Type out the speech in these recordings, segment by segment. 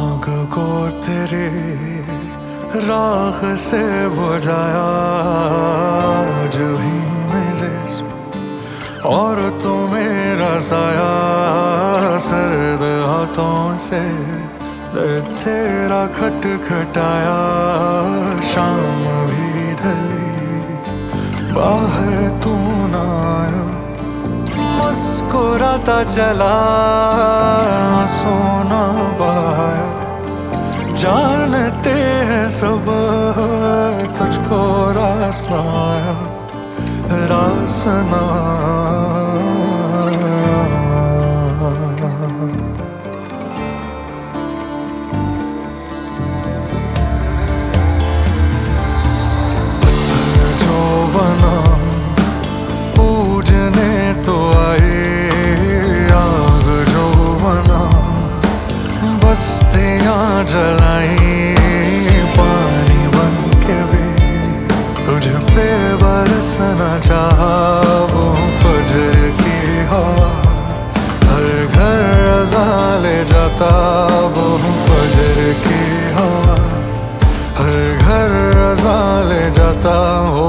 आग को तेरे राख से बुझाया जो ही मेरे और तू मेरा साया सर्द हाथों से दर्द तेरा खटखटाया शाम भी ढली बाहर तू ना आया मुस्कुराता चला सोना बहाया जानते हैं सब तुझको रास्ता आया रासना पत्थर जो बना पूजने तो आए आग जो बना बस्तियां जलाई पानी बन के भी तुझ पे बरसना चाहा वो फजर की हवा हर घर रज़ा ले जाता वो फजर की हवा हर घर रज़ा ले जाता हो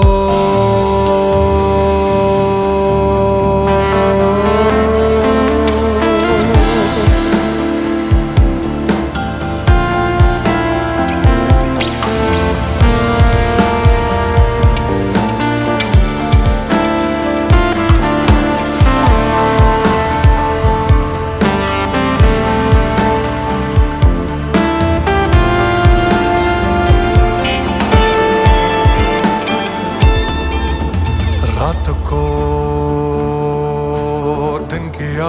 रात को दिन किया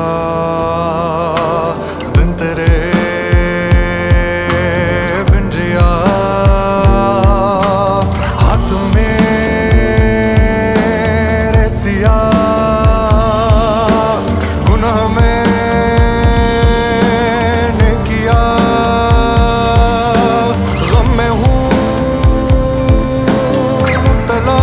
दिन तेरे बिन जिया हाथ में सिया गुनाह मैंने किया गम में हूँ मुब्तला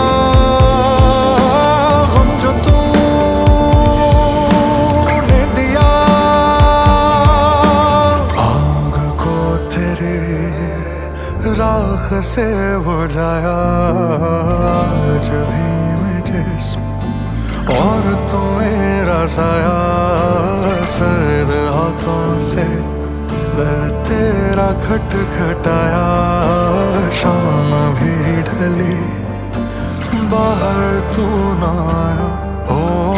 राख से बुझाया जो भी मैं जिस्म और तू मेरा साया सर्द हाथों से दर्द तेरा खटखटाया शाम भी ढली बाहर तू ना आया ओ